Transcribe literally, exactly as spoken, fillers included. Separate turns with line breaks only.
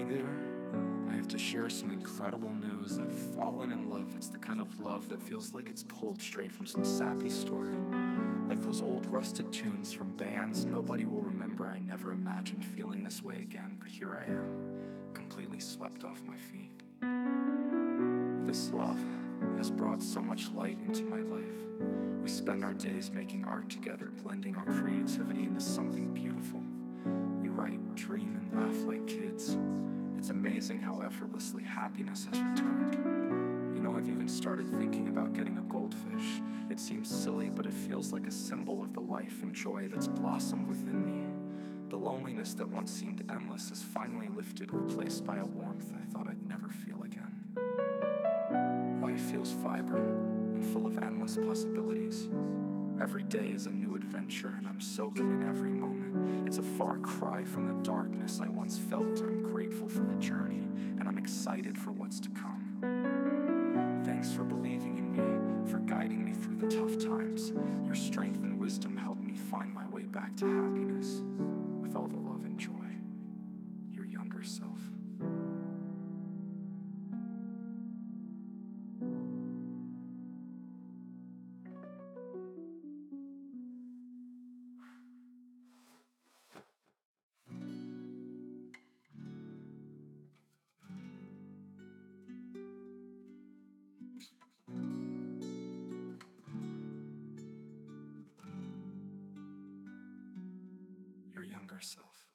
Hey there, I have to share some incredible news. I've fallen in love. It's the kind of love that feels like it's pulled straight from some sappy story. Like those old rusted tunes from bands nobody will remember. I never imagined feeling this way again, but here I am, completely swept off my feet. This love has brought so much light into my life. We spend our days making art together, blending our creativity into something beautiful. We write, dream, and laugh like kids. It's amazing how effortlessly happiness has returned. You know, I've even started thinking about getting a goldfish. It seems silly, but it feels like a symbol of the life and joy that's blossomed within me. The loneliness that once seemed endless is finally lifted, replaced by a warmth I thought I'd never feel again. Life feels vibrant and full of endless possibilities. Every day is a new adventure, and I'm soaking in every moment. It's a far cry from the darkness I once felt. I'm grateful for the journey, and I'm excited for what's to come. Thanks for believing in me, for guiding me through the tough times. Your strength and wisdom helped me find my way back to happiness. With all the love and joy, your younger self. Your younger self.